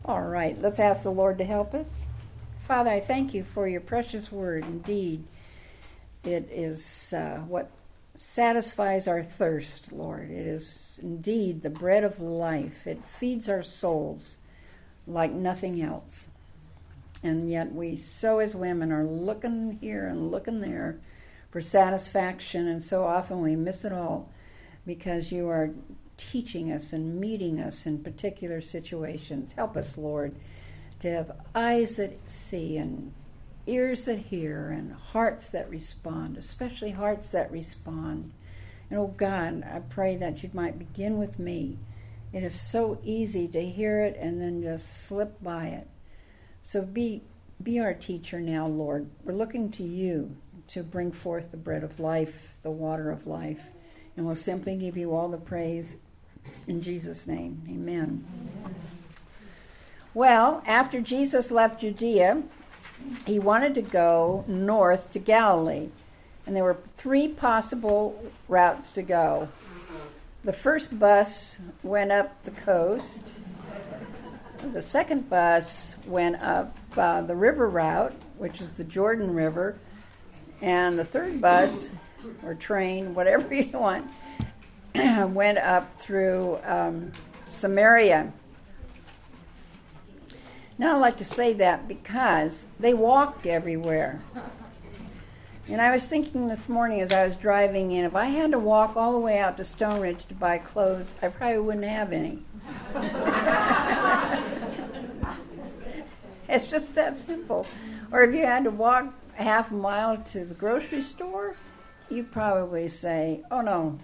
All right, let's ask the Lord to help us. Father, I thank you for your precious word. Indeed, it is what satisfies our thirst, Lord. It is indeed the bread of life. It feeds our souls like nothing else. And yet we, so as women, are looking here and looking there for satisfaction, and so often we miss it all because you are teaching us and meeting us in particular situations. Help us, Lord, to have eyes that see and ears that hear and hearts that respond, especially hearts that respond. And oh God, I pray that you might begin with me. It is so easy to hear it and then just slip by it. So be our teacher now, Lord. We're looking to you to bring forth the bread of life, the water of life. And we'll simply give you all the praise in Jesus' name. Amen. Well, after Jesus left Judea, he wanted to go north to Galilee. And there were 3 possible routes to go. The first bus went up the coast. The second bus went up the river route, which is the Jordan River. And the third bus, or train, whatever you want, went up through Samaria. Now I like to say that because they walked everywhere. And I was thinking this morning as I was driving in, if I had to walk all the way out to Stone Ridge to buy clothes, I probably wouldn't have any. It's just that simple. Or if you had to walk a half a mile to the grocery store, you'd probably say, oh, no.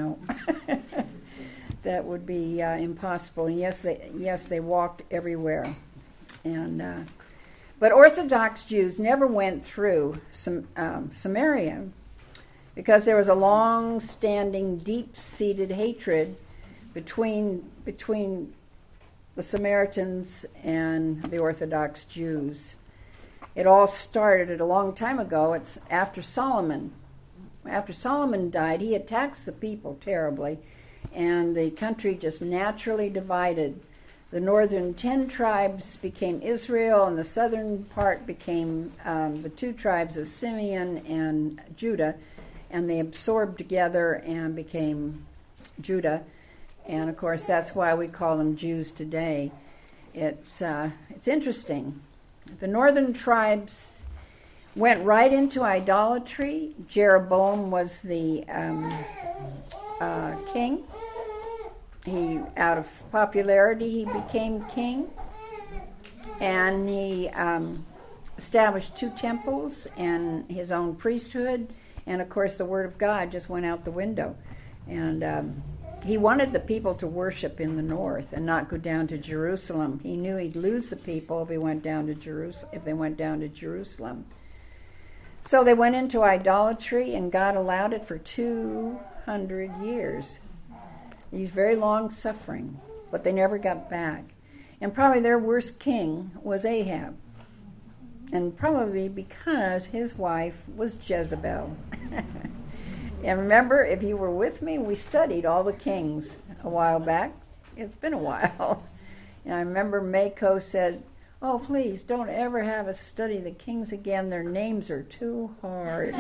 That would be impossible. And yes, they walked everywhere. And but Orthodox Jews never went through Samaria because there was a long-standing, deep-seated hatred between the Samaritans and the Orthodox Jews. It all started a long time ago. It's after Solomon. After Solomon died, he had taxed the people terribly, and the country just naturally divided. The northern 10 tribes became Israel, and the southern part became the 2 tribes of Simeon and Judah, and they absorbed together and became Judah. And of course, that's why we call them Jews today. It's interesting. The northern tribes went right into idolatry. Jeroboam was the king. He, out of popularity, he became king, and he established 2 temples and his own priesthood, and of course the Word of God just went out the window. And he wanted the people to worship in the north and not go down to Jerusalem. He knew he'd lose the people if they went down to Jerusalem. So they went into idolatry, and God allowed it for 200 years. He's very long suffering, but they never got back. And probably their worst king was Ahab. And probably because his wife was Jezebel. And remember, if you were with me, we studied all the kings a while back. It's been a while. And I remember Mako said, oh, please, don't ever have us study the kings again. Their names are too hard.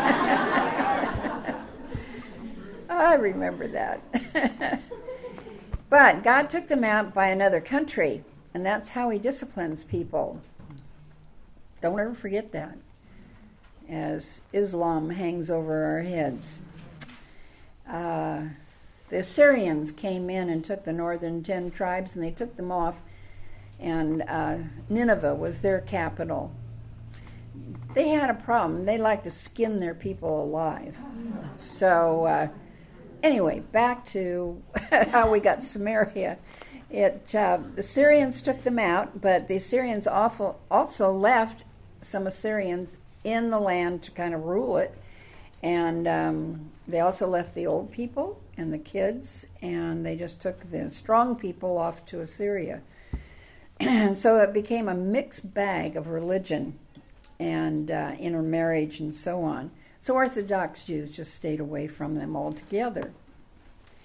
I remember that. But God took them out by another country, and that's how he disciplines people. Don't ever forget that, as Islam hangs over our heads. The Assyrians came in and took the northern 10 tribes, and they took them off, and Nineveh was their capital. They had a problem. They liked to skin their people alive. So anyway, back to how we got Samaria. The Syrians took them out, but the Assyrians also left some Assyrians in the land to kind of rule it. And they also left the old people and the kids, and they just took the strong people off to Assyria. And so it became a mixed bag of religion and intermarriage and so on. So Orthodox Jews just stayed away from them altogether.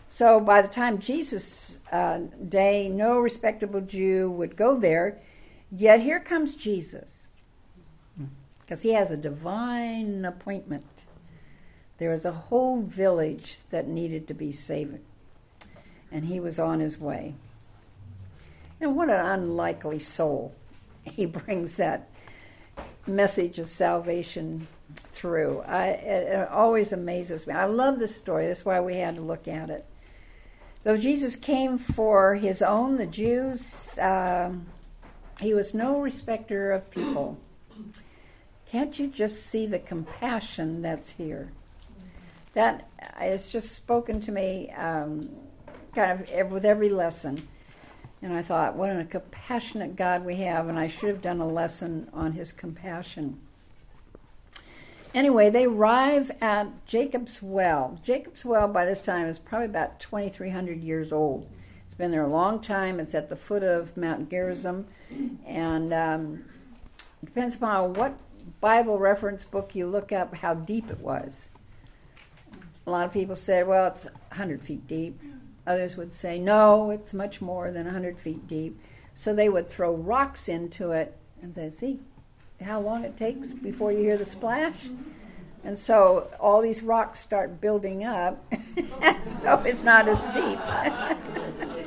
So by the time Jesus' day, no respectable Jew would go there. Yet here comes Jesus, because he has a divine appointment. There was a whole village that needed to be saved, and he was on his way. And what an unlikely soul. He brings that message of salvation through. It always amazes me. I love this story. That's why we had to look at it. Though Jesus came for his own, the Jews, he was no respecter of people. Can't you just see the compassion that's here? That is just spoken to me kind of with every lesson. And I thought, what a compassionate God we have, and I should have done a lesson on his compassion. Anyway, they arrive at Jacob's Well. Jacob's Well by this time is probably about 2,300 years old. It's been there a long time. It's at the foot of Mount Gerizim, and it depends upon what Bible reference book you look up how deep it was. A lot of people said, well, it's 100 feet deep. Others would say, no, it's much more than 100 feet deep. So they would throw rocks into it and say, see how long it takes before you hear the splash? And so all these rocks start building up, so it's not as deep.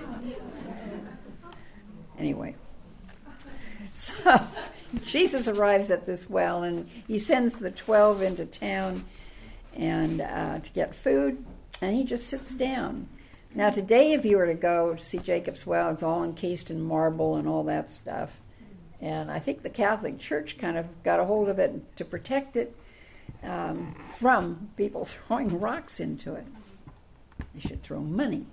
Anyway, so Jesus arrives at this well, and he sends the 12 into town and to get food, and he just sits down. Now today, if you were to go to see Jacob's Well, it's all encased in marble and all that stuff. And I think the Catholic Church kind of got a hold of it to protect it from people throwing rocks into it. They should throw money.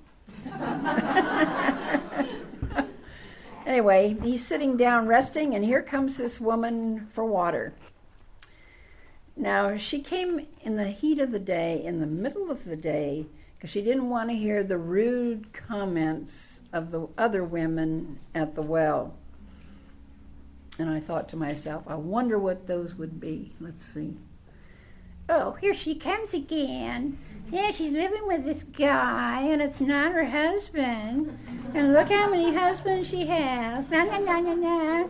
Anyway, he's sitting down resting, and here comes this woman for water. Now, she came in the heat of the day, in the middle of the day, because she didn't want to hear the rude comments of the other women at the well. And I thought to myself, I wonder what those would be. Let's see. Oh, here she comes again. Yeah, she's living with this guy, and it's not her husband. And look how many husbands she has. Na, na, na, na, na.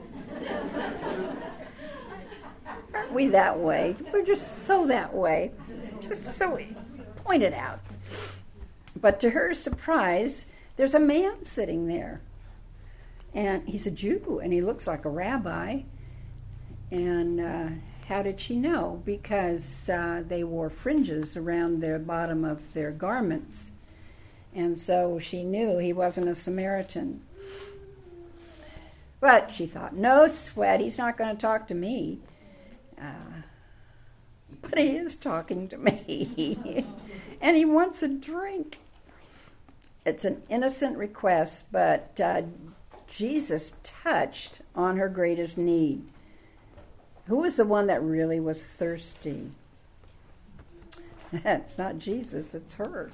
Aren't we that way? We're just so that way. Just so pointed out. But to her surprise, there's a man sitting there. And he's a Jew, and he looks like a rabbi. And how did she know? Because they wore fringes around the bottom of their garments. And so she knew he wasn't a Samaritan. But she thought, no sweat, he's not going to talk to me. But he is talking to me. And he wants a drink. It's an innocent request, but Jesus touched on her greatest need. Who was the one that really was thirsty? It's not Jesus, it's her.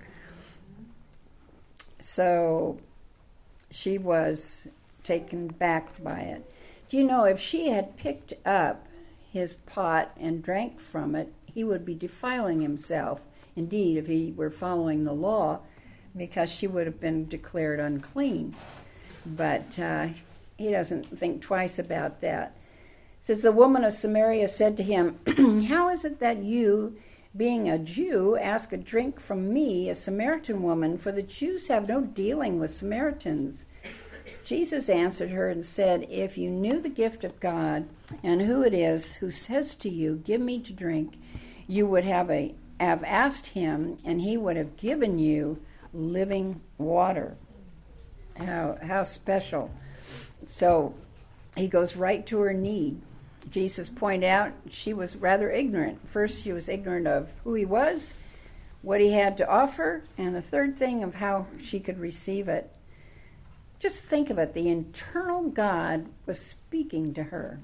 So she was taken back by it. Do you know, if she had picked up his pot and drank from it, he would be defiling himself. Indeed, if he were following the law, because she would have been declared unclean. But he doesn't think twice about that. It says, the woman of Samaria said to him, how is it that you, being a Jew, ask a drink from me, a Samaritan woman? For the Jews have no dealing with Samaritans. Jesus answered her and said, if you knew the gift of God and who it is who says to you, give me to drink, you would have asked him, and he would have given you living water. How special. So he goes right to her need. Jesus pointed out she was rather ignorant. First, she was ignorant of who he was, what he had to offer, and the third thing of how she could receive it. Just think of it. The eternal God was speaking to her.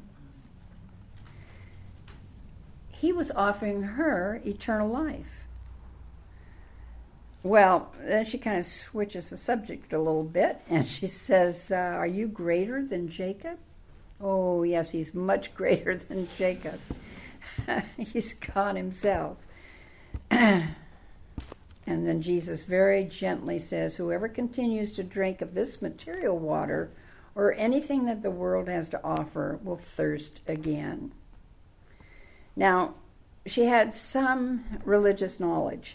He was offering her eternal life. Well, then she kind of switches the subject a little bit, and she says, are you greater than Jacob? Oh, yes, he's much greater than Jacob. He's God himself. And And then Jesus very gently says, whoever continues to drink of this material water or anything that the world has to offer will thirst again. Now, she had some religious knowledge.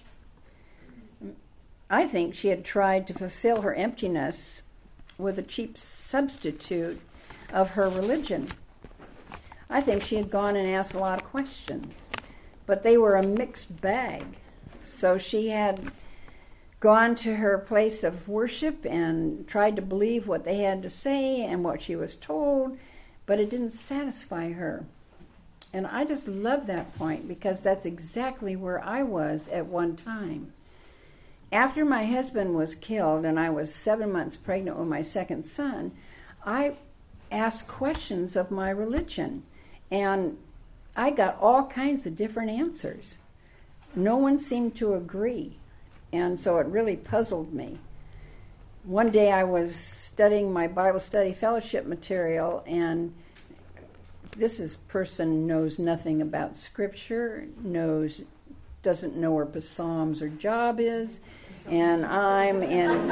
I think she had tried to fulfill her emptiness with a cheap substitute of her religion. I think she had gone and asked a lot of questions, but they were a mixed bag. So she had gone to her place of worship and tried to believe what they had to say and what she was told, but it didn't satisfy her. And I just love that point because that's exactly where I was at one time. After my husband was killed and I was 7 months pregnant with my second son, I asked questions of my religion, and I got all kinds of different answers. No one seemed to agree, and so it really puzzled me. One day I was studying my Bible study fellowship material, and this person knows nothing about Scripture, doesn't know where Psalms or Job is, and I'm in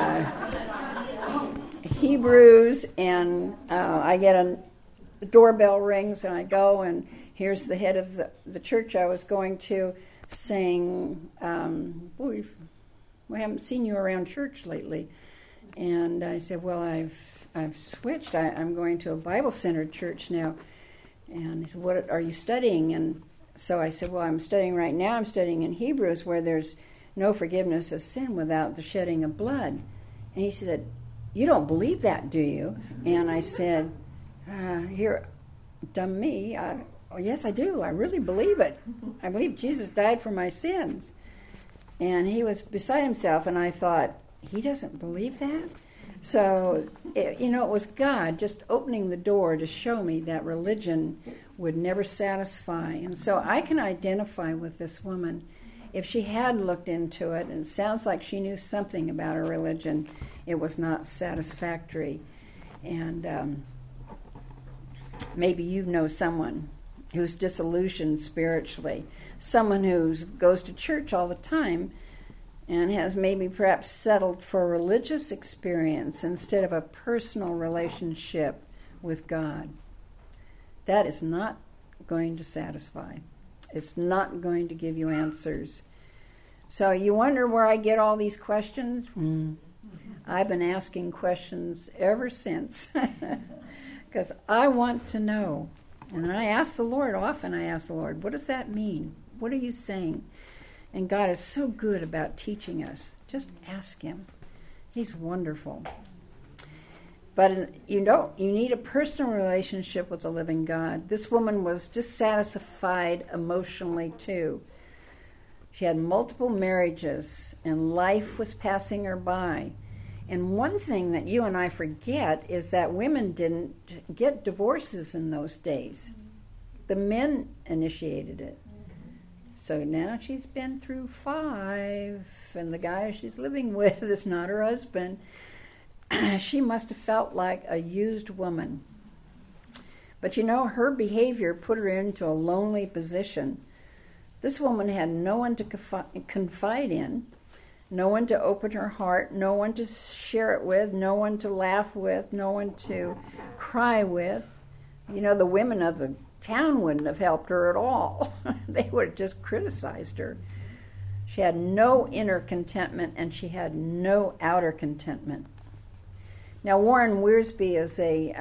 Hebrews, and I get a doorbell rings, and I go, and here's the head of the church I was going to saying, we haven't seen you around church lately. And I said, well, I've switched. I'm going to a Bible-centered church now. And he said, what are you studying? And so I said, well, I'm studying right now. I'm studying in Hebrews where there's no forgiveness of sin without the shedding of blood. And he said, you don't believe that, do you? And I said, here, dumb me, yes, I do. I really believe it. I believe Jesus died for my sins. And he was beside himself, and I thought, he doesn't believe that? So, it was God just opening the door to show me that religion would never satisfy. And so I can identify with this woman. If she had looked into it, and it sounds like she knew something about her religion, it was not satisfactory. And maybe you know someone who's disillusioned spiritually, someone who goes to church all the time and has maybe perhaps settled for a religious experience instead of a personal relationship with God. That is not going to satisfy. It's not going to give you answers. So you wonder where I get all these questions? I've been asking questions ever since because I want to know. And I ask the Lord, often I ask the Lord, what does that mean? What are you saying? And God is so good about teaching us. Just ask him. He's wonderful. But you need a personal relationship with the living God. This woman was dissatisfied emotionally too. She had multiple marriages, and life was passing her by. And one thing that you and I forget is that women didn't get divorces in those days. The men initiated it. So now she's been through 5, and the guy she's living with is not her husband. She must have felt like a used woman. But her behavior put her into a lonely position. This woman had no one to confide in, no one to open her heart, no one to share it with, no one to laugh with, no one to cry with. The women of the town wouldn't have helped her at all. They would have just criticized her. She had no inner contentment, and she had no outer contentment. Now, Warren Wiersbe is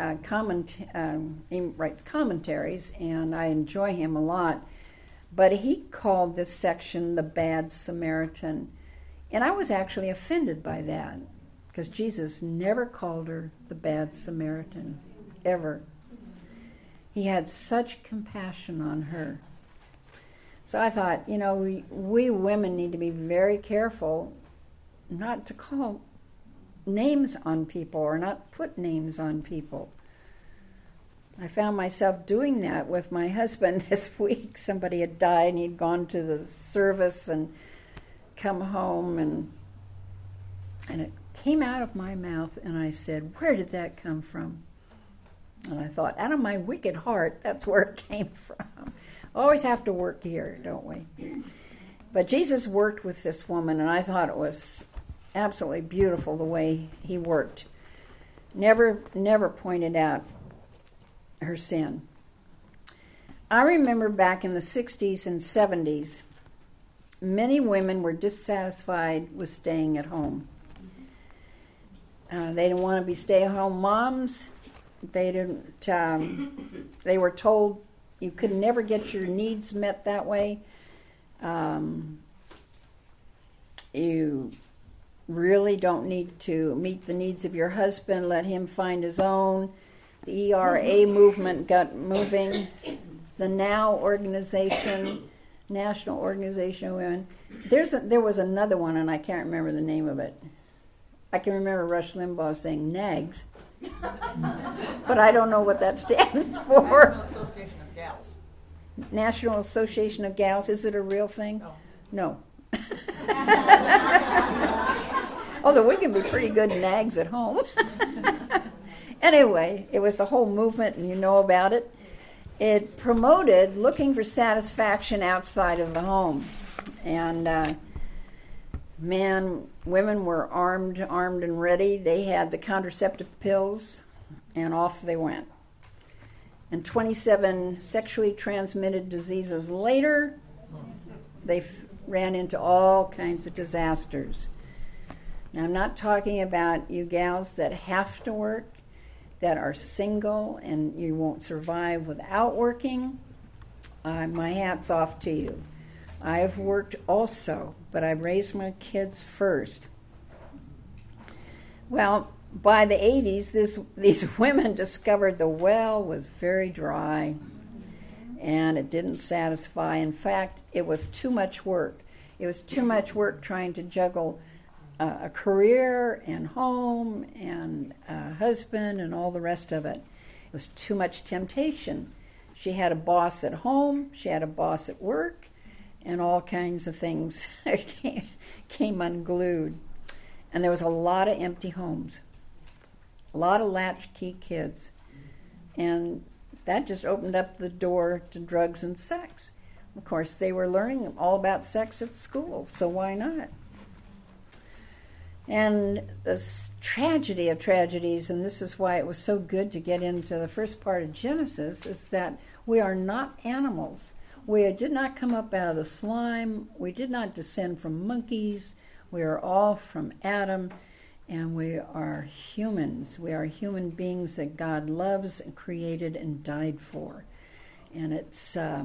he writes commentaries, and I enjoy him a lot. But he called this section the Bad Samaritan. And I was actually offended by that, because Jesus never called her the Bad Samaritan, ever. He had such compassion on her. So I thought, we women need to be very careful not to call names on people or not put names on people. I found myself doing that with my husband this week. Somebody had died, and he'd gone to the service and come home, and it came out of my mouth, and I said, where did that come from? And I thought, out of my wicked heart, that's where it came from. Always have to work here, don't we? But Jesus worked with this woman, and I thought it was absolutely beautiful the way he worked. Never pointed out her sin. I remember back in the 60s and 70s, many women were dissatisfied with staying at home. They didn't want to be stay-at-home moms. They didn't. They were told you could never get your needs met that way. You really don't need to meet the needs of your husband. Let him find his own. The ERA movement got moving. The NOW organization, National Organization of Women. There was another one, and I can't remember the name of it. I can remember Rush Limbaugh saying NAGS, but I don't know what that stands for. National Association of Gals. National Association of Gals. Is it a real thing? No. Although we can be pretty good nags at home. Anyway, it was the whole movement, and you know about it. It promoted looking for satisfaction outside of the home. And women were armed and ready. They had the contraceptive pills, and off they went. And 27 sexually transmitted diseases later, they ran into all kinds of disasters. Now, I'm not talking about you gals that have to work, that are single, and you won't survive without working. My hat's off to you. I've worked also, but I've raised my kids first. Well, by the 80s, these women discovered the well was very dry, and it didn't satisfy. In fact, it was too much work. It was too much work trying to juggle a career and home and a husband and all the rest of it. It was too much temptation. She had a boss at home, she had a boss at work, and all kinds of things came unglued. And there was a lot of empty homes, a lot of latchkey kids. And that just opened up the door to drugs and sex. Of course, they were learning all about sex at school, so why not? And the tragedy of tragedies, and this is why it was so good to get into the first part of Genesis, is that we are not animals. We did not come up out of the slime. We did not descend from monkeys. We are all from Adam, and we are humans. We are human beings that God loves and created and died for. And it's a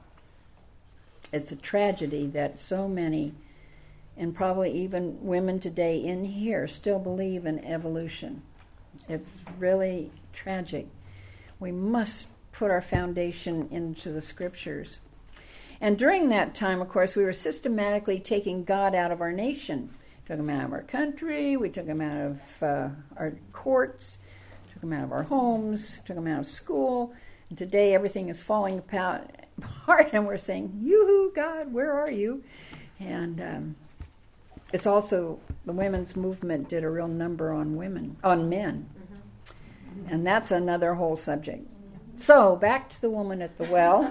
tragedy that so many, and probably even women today in here, still believe in evolution. It's really tragic. We must put our foundation into the scriptures. And during that time, of course, we were systematically taking God out of our nation. Took him out of our country, we took him out of our courts, took him out of our homes, took him out of school. And today everything is falling apart, and we're saying, yoo-hoo, God, where are you? And it's also, the women's movement did a real number on men. Mm-hmm. And that's another whole subject. So, back to the woman at the well.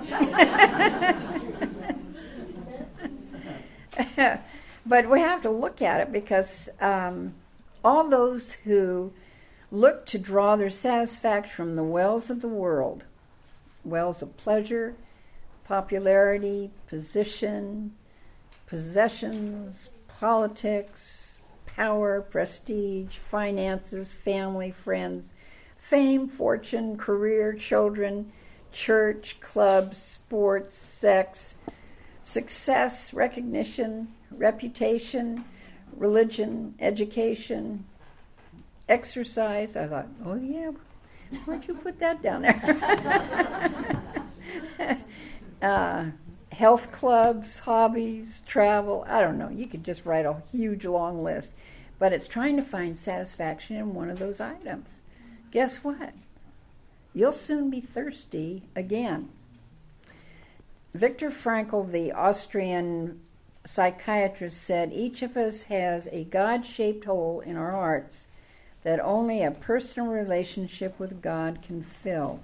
But we have to look at it because all those who look to draw their satisfaction from the wells of the world, wells of pleasure, popularity, position, possessions, politics, power, prestige, finances, family, friends, fame, fortune, career, children, church, clubs, sports, sex, success, recognition, reputation, religion, education, exercise. I thought, oh yeah, why'd you put that down there? Health clubs, hobbies, travel. I don't know. You could just write a huge long list. But it's trying to find satisfaction in one of those items. Guess what? You'll soon be thirsty again. Viktor Frankl, the Austrian psychiatrist, said each of us has a God-shaped hole in our hearts that only a personal relationship with God can fill.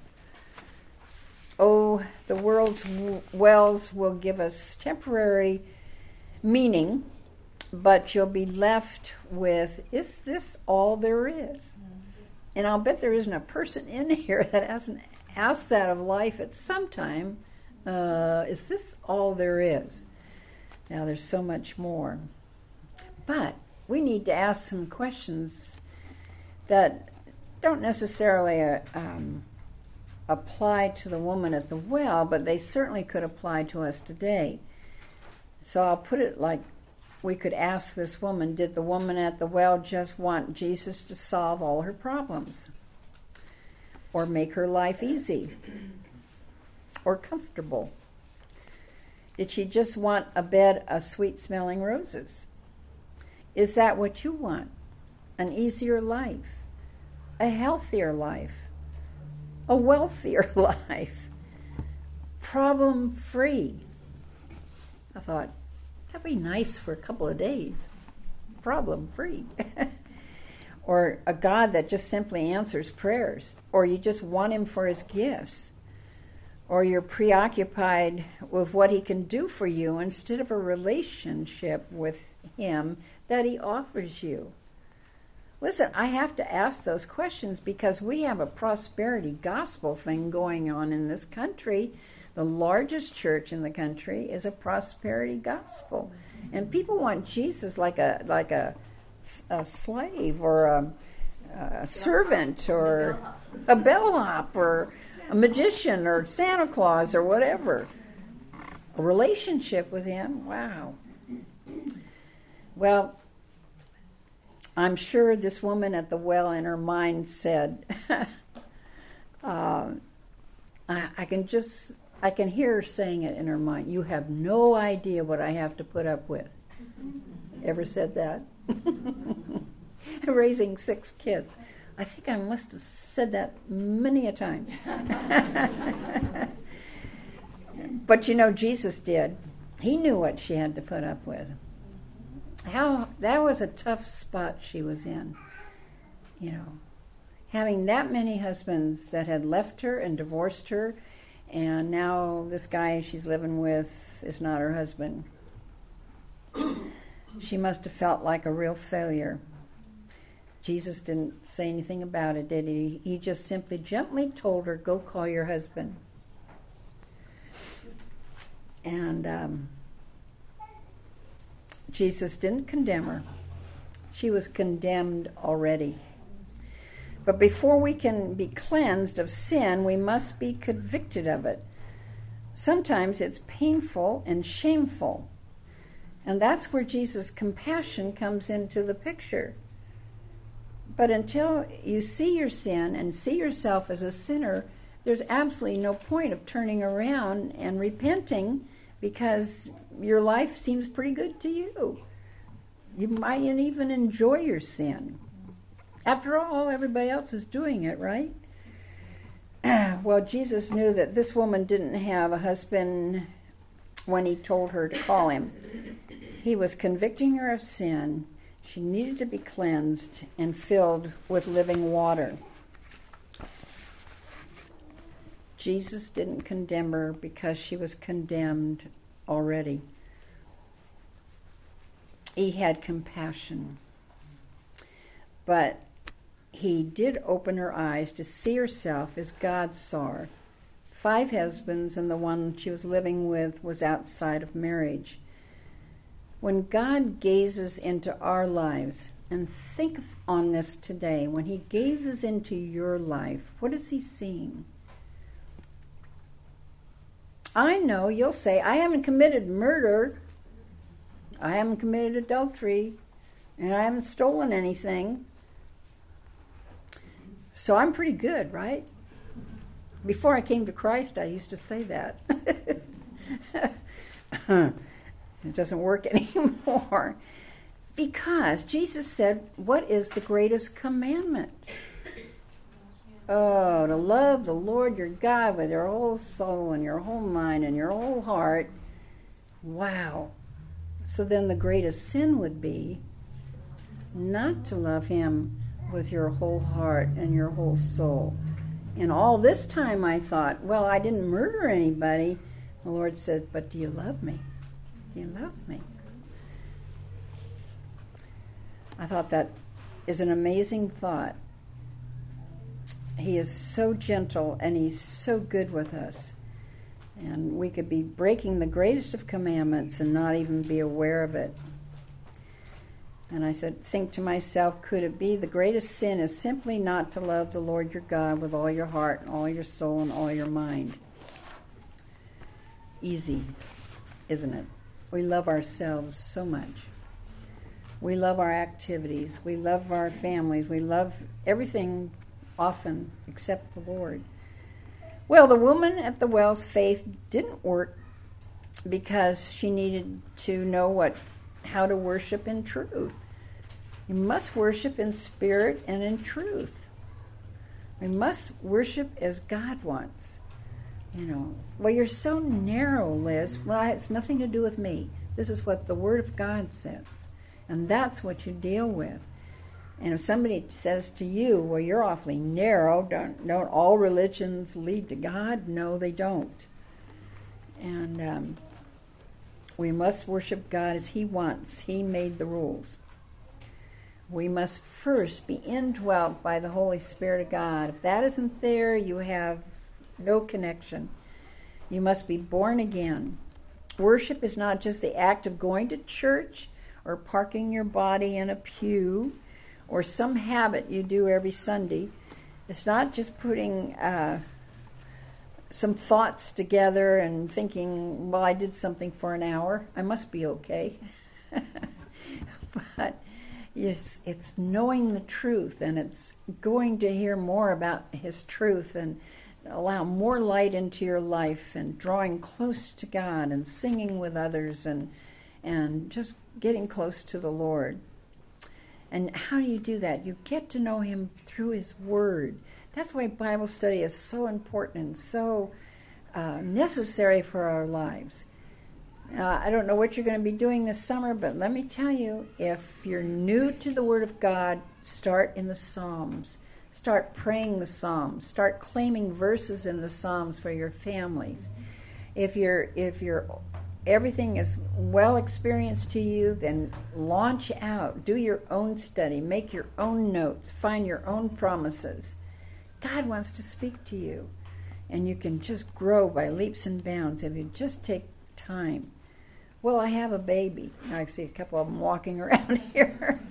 Oh, the world's wells will give us temporary meaning, but you'll be left with, is this all there is? And I'll bet there isn't a person in here that hasn't asked that of life at some time. Is this all there is? Now, there's so much more. But we need to ask some questions that don't necessarily apply to the woman at the well, but they certainly could apply to us today. So I'll put it like we could ask this woman, did the woman at the well just want Jesus to solve all her problems? Or make her life easy? Or comfortable? Did she just want a bed of sweet-smelling roses? Is that what you want? An easier life? A healthier life? A wealthier life? Problem-free? I thought, that'd be nice for a couple of days. Problem-free. Or a God that just simply answers prayers. Or you just want him for his gifts. Or you're preoccupied with what he can do for you instead of a relationship with him that he offers you. Listen, I have to ask those questions because we have a prosperity gospel thing going on in this country. The largest church in the country is a prosperity gospel. And people want Jesus like a slave or a servant or a bellhop or a magician or Santa Claus or whatever. A relationship with him, wow. Well, I'm sure this woman at the well in her mind said, I can hear her saying it in her mind, you have no idea what I have to put up with. Ever said that? Raising 6 kids. I think I must have said that many a time. But you know, Jesus did. He knew what she had to put up with. That was a tough spot she was in. You know, having that many husbands that had left her and divorced her, and now this guy she's living with is not her husband. She must have felt like a real failure. Jesus didn't say anything about it, did he? He just simply gently told her, go call your husband. And Jesus didn't condemn her. She was condemned already. But before we can be cleansed of sin, we must be convicted of it. Sometimes it's painful and shameful. And that's where Jesus' compassion comes into the picture. But until you see your sin and see yourself as a sinner, there's absolutely no point of turning around and repenting because your life seems pretty good to you. You might even enjoy your sin. After all, everybody else is doing it, right? Well, Jesus knew that this woman didn't have a husband when he told her to call him. He was convicting her of sin. She needed to be cleansed and filled with living water. Jesus didn't condemn her because she was condemned already. He had compassion. But he did open her eyes to see herself as God saw her. 5 husbands, and the one she was living with was outside of marriage. When God gazes into our lives, and think on this today, when he gazes into your life, what is he seeing? I know you'll say, I haven't committed murder, I haven't committed adultery, and I haven't stolen anything. So I'm pretty good, right? Before I came to Christ, I used to say that. It doesn't work anymore. Because Jesus said, what is the greatest commandment? Oh, to love the Lord your God with your whole soul and your whole mind and your whole heart. Wow. So then the greatest sin would be not to love him with your whole heart and your whole soul. And all this time I thought, well, I didn't murder anybody. The Lord said, but do you love me? Do you love me? I thought that is an amazing thought. He is so gentle and he's so good with us. And we could be breaking the greatest of commandments and not even be aware of it. And I said, think to myself, could it be the greatest sin is simply not to love the Lord your God with all your heart and all your soul and all your mind? Easy, isn't it? We love ourselves so much. We love our activities. We love our families. We love everything often except the Lord. Well, the woman at the well's faith didn't work because she needed to know how to worship in truth. You must worship in spirit and in truth. We must worship as God wants. Well, you're so narrow, Liz. Well, it has nothing to do with me. This is what the Word of God says. And that's what you deal with. And if somebody says to you, well, you're awfully narrow, don't all religions lead to God? No, they don't. And we must worship God as He wants. He made the rules. We must first be indwelt by the Holy Spirit of God. If that isn't there, you have no connection. You must be born again. Worship is not just the act of going to church or parking your body in a pew or some habit you do every Sunday. It's not just putting some thoughts together and thinking, well, I did something for an hour. I must be okay. But yes, it's knowing the truth, and it's going to hear more about His truth and allow more light into your life and drawing close to God and singing with others and just getting close to the Lord. And how do you do that? You get to know Him through His Word. That's why Bible study is so important and so necessary for our lives. I don't know what you're going to be doing this summer, but let me tell you, if you're new to the Word of God, start in the Psalms. Start praying the Psalms. Start claiming verses in the Psalms for your families. If everything is well experienced to you, then launch out. Do your own study. Make your own notes. Find your own promises. God wants to speak to you. And you can just grow by leaps and bounds if you just take time. Well, I have a baby. I see a couple of them walking around here.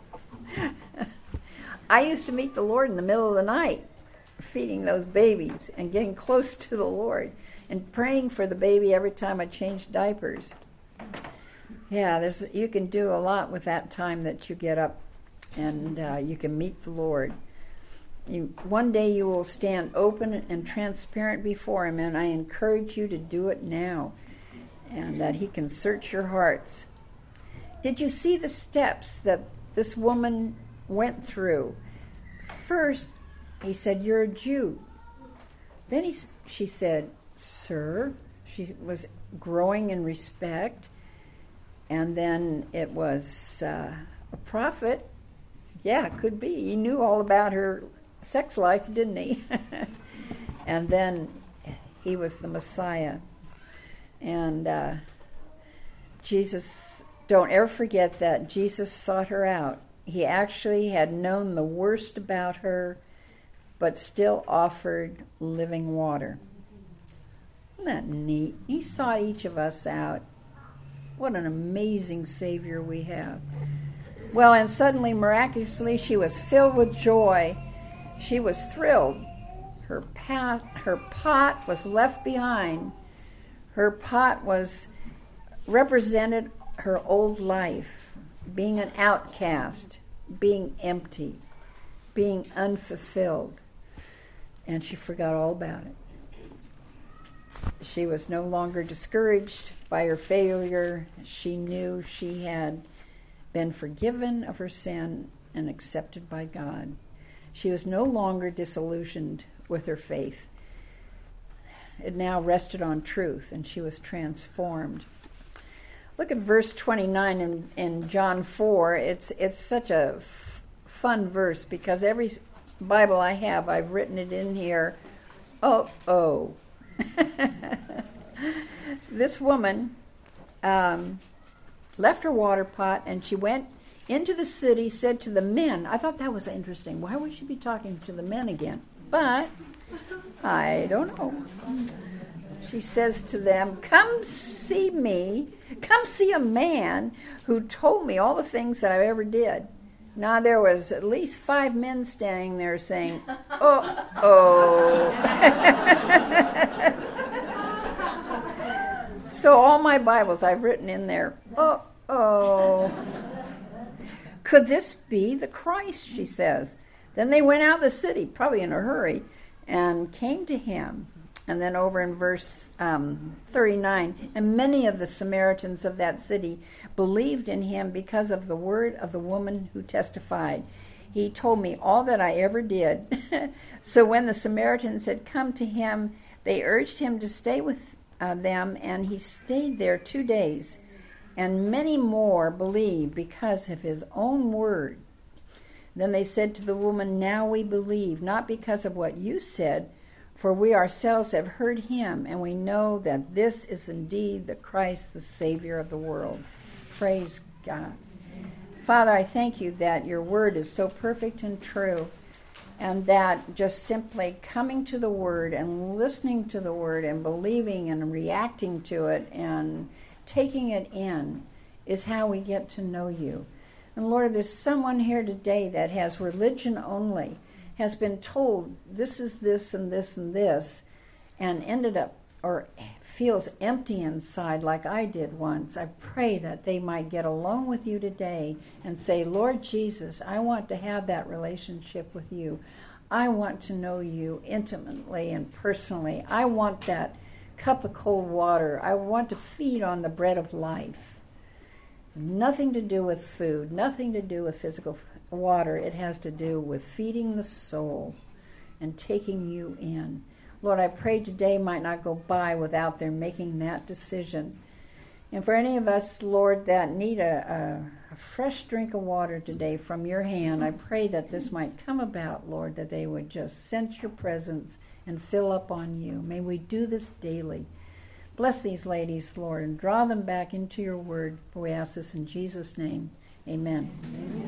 I used to meet the Lord in the middle of the night, feeding those babies and getting close to the Lord and praying for the baby every time I changed diapers. Yeah, you can do a lot with that time that you get up and you can meet the Lord. One day you will stand open and transparent before Him, and I encourage you to do it now, and that He can search your hearts. Did you see the steps that this woman went through? First, he said, "You're a Jew." Then she said, "Sir." She was growing in respect. And then it was a prophet. Yeah, it could be. He knew all about her sex life, didn't he? And then he was the Messiah. And Jesus, don't ever forget that Jesus sought her out. He actually had known the worst about her, but still offered living water. Isn't that neat? He sought each of us out. What an amazing Savior we have. Well, and suddenly, miraculously, she was filled with joy. She was thrilled. Her pot was left behind. Her pot represented her old life, being an outcast, being empty, being unfulfilled. And she forgot all about it. She was no longer discouraged by her failure. She knew she had been forgiven of her sin and accepted by God. She was no longer disillusioned with her faith. It now rested on truth, and she was transformed. Look at verse 29 in John 4. It's such a fun verse because every Bible I have, I've written it in here. Oh. This woman left her water pot and she went into the city, said to the men, I thought that was interesting. Why would she be talking to the men again? But I don't know. She says to them, come see a man who told me all the things that I ever did. Now there was at least 5 men standing there saying, oh. So all my Bibles I've written in there, oh. Could this be the Christ, she says. Then they went out of the city, probably in a hurry, and came to him. And then over in verse 39, and many of the Samaritans of that city believed in him because of the word of the woman who testified. He told me all that I ever did. So when the Samaritans had come to him, they urged him to stay with them, and he stayed there 2 days. And many more believed because of his own word. Then they said to the woman, now we believe, not because of what you said, for we ourselves have heard him, and we know that this is indeed the Christ, the Savior of the world. Praise God. Father, I thank you that your word is so perfect and true, and that just simply coming to the word and listening to the word and believing and reacting to it and taking it in is how we get to know you. And Lord, if there's someone here today that has religion only, has been told this is this and this and this, and ended up or feels empty inside like I did once, I pray that they might get alone with you today and say, Lord Jesus, I want to have that relationship with you. I want to know you intimately and personally. I want that cup of cold water. I want to feed on the bread of life. Nothing to do with food, nothing to do with physical water. It has to do with feeding the soul and taking you in. Lord, I pray today might not go by without their making that decision. And for any of us, Lord, that need a fresh drink of water today from your hand, I pray that this might come about, Lord, that they would just sense your presence and fill up on you. May we do this daily. Bless these ladies, Lord, and draw them back into your word. For we ask this in Jesus' name. Amen.